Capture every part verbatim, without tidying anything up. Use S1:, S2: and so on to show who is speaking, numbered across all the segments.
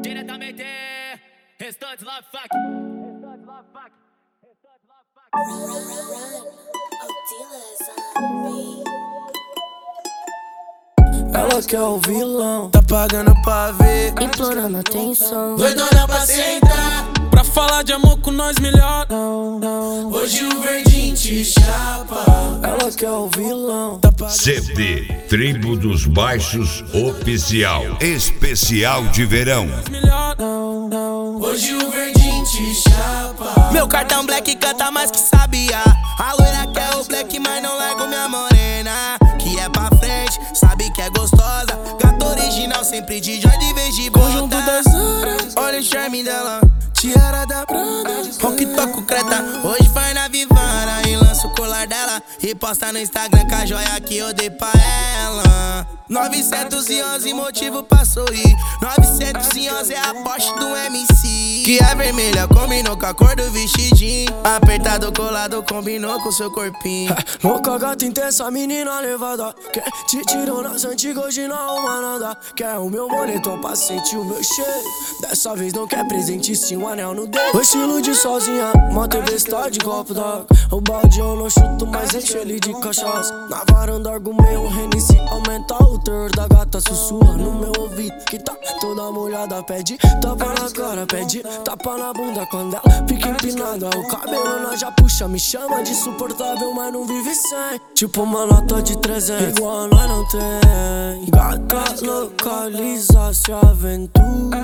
S1: diretamente. Restante Love Fuck. Restante Love Fuck. Restante Love Fuck.
S2: Ela quer o vilão, tá pagando pra ver,
S3: implorando atenção,
S2: doidona pra sentar,
S4: pra falar de amor com nós melhor.
S2: não, não. Hoje o verdinho te chapa. Ela quer o vilão, tá pagando.
S5: C D Tribo dos Baixos Oficial Especial de Verão.
S2: Não, não. Hoje o verdinho te chapa.
S6: Meu cartão black canta mais que sabia. A loira quer o black, mas não largo minha morena, que é pra frente, sabe que é gostosa. Gato original, sempre de Jordan em vez de bota.
S2: Conjunto das horas,
S6: olha o charme dela,
S2: tiara da Prada.
S6: rock toco creta, hoje vai na Vivara e lança o colar dela e posta no Instagram com a joia que eu dei pra ela. Novecentos e onze motivo pra sorrir, novecentos e onze é a Porsche do M C, que é vermelha, combinou com a cor do vestidinho, apertado, colado, combinou com seu corpinho.
S2: Louca, gata intensa, menina levada, que te tirou nas antigas, hoje não arruma nada. Quer o meu moletom pra sentir o meu cheiro, dessa vez não quer presente, sim um anel no dedo. O estilo de sozinha, uma T V Star de copo d'água. O balde eu não chuto, mas enche ele de cachaça. Na varanda argumei um Hennessy, aumenta o terror da gata, sussurra no meu ouvido que tá toda molhada. Pede tapa na cara, pede tapa na bunda quando ela fica empinada. O cabelo nós já puxa, me chama de insuportável, mas não vive sem. Tipo uma nota de trezentos, igual a nós não tem. Gata localiza, se aventura,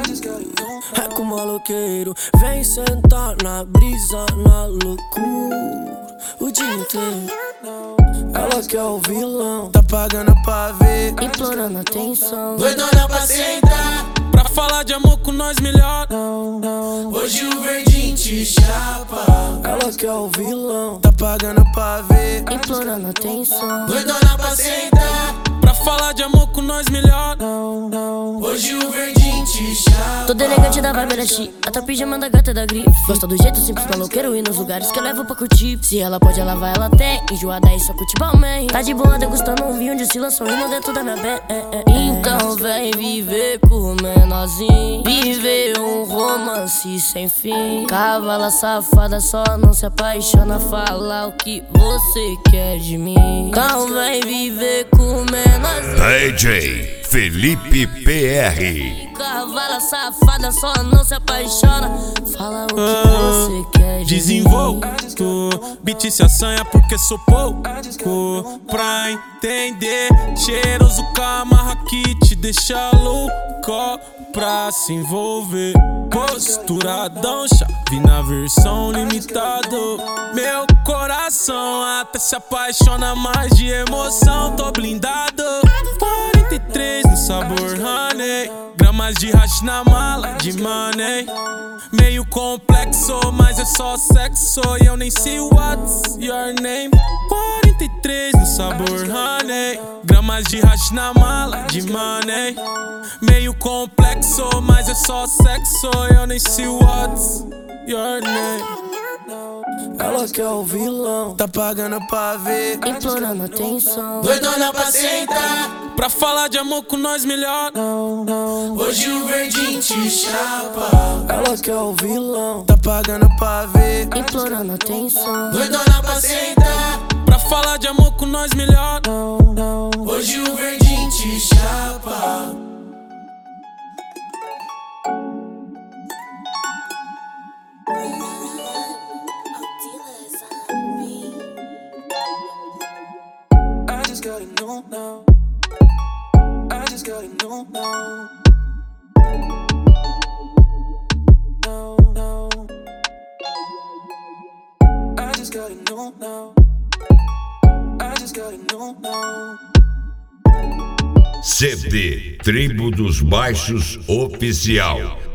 S2: é com maloqueiro, vem sentar na brisa, na loucura o dia inteiro. Ela quer o vilão,
S6: tá pagando pra ver,
S3: implorando atenção,
S2: doidona pra sentar,
S4: pra falar de amor com nós melhor.
S2: não, não. Hoje o verdinho te chapa. Ela quer o vilão,
S6: tá pagando pra ver,
S3: implorando atenção,
S2: doidona pra sentar,
S4: pra falar de amor com nós melhor.
S2: não, não. Hoje o verdinho te chapa.
S3: toda elegante da vibe da chi, até o pijama da gata da grife. Gosta do jeito simples, maloqueiro e nos lugares que eu levo pra curtir. Se ela pode, ela vai, ela tem. Enjoada aí, só curte balmain. Tá de boa degustando um vinho de oscilação sorrindo dentro da minha bem. Então vem viver com o menorzinho, viver um romance sem fim. Cavala safada, só não se apaixona, fala o que você quer de mim. Então vem viver com o menorzinho,
S5: D J Felipe P R.
S3: cavala safada, só não se apaixona, fala o que
S4: Ah,
S3: você quer de
S4: Desenvolto,
S3: mim.
S4: beat se assanha porque sou pouco pra entender. Cheiroso camarra que te deixa louco pra se envolver. Posturadão, chave na versão limitado. Meu coração até se apaixona mais de emoção. Tô blindado, quarenta e três no sabor honey, gramas de hash na mala de money. Meio complexo, mas é só sexo e eu nem sei what's your name. Quarenta e três no sabor honey, gramas de hash na mala de money. Meio complexo, mas é só sexo e eu nem sei what's your name.
S2: Ela quer o vilão,
S6: tá pagando pra ver,
S3: Implorando atenção,
S2: doidona pra sentar,
S4: pra falar de amor com nós melhor.
S2: não, não. Hoje o verdinho te chapa. Ela quer o vilão,
S6: tá pagando pra ver,
S3: implorando atenção,
S2: doidona pra sentar,
S4: pra falar de amor com nós melhor.
S2: não, não. Hoje o verdinho te chapa. I just gotta know now. I just gotta know now. No, no. I just gotta know now. I just gotta know now.
S5: C D Tribo dos Baixos Oficial